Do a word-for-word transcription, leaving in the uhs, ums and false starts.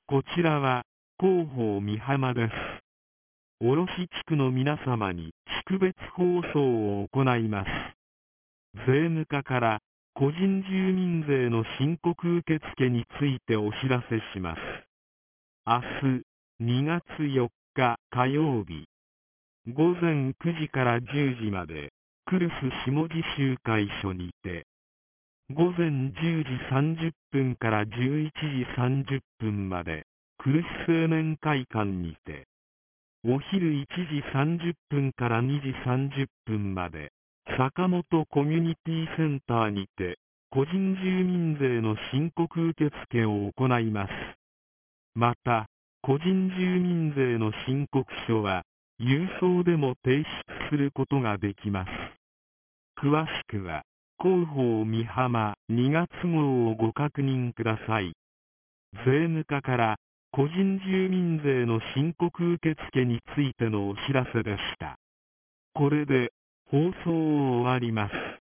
こちらは広報美浜です。卸地区の皆様に地区別放送を行います。税務課から個人住民税の申告受付についてお知らせします。明日にがつよっか火曜日、ごぜんくじからじゅうじまで、クルス下地集会所にて、ごぜんじゅうじさんじゅっぷんからじゅういちじさんじゅっぷんまで、クルス青年会館にて、お昼いちじさんじゅっぷんからにじさんじゅっぷんまで、坂本コミュニティセンターにて、個人住民税の申告受付を行います。また、個人住民税の申告書は、郵送でも提出することができます。詳しくは、広報美浜にがつ号をご確認ください。税務課から個人住民税の申告受付についてのお知らせでした。これで放送を終わります。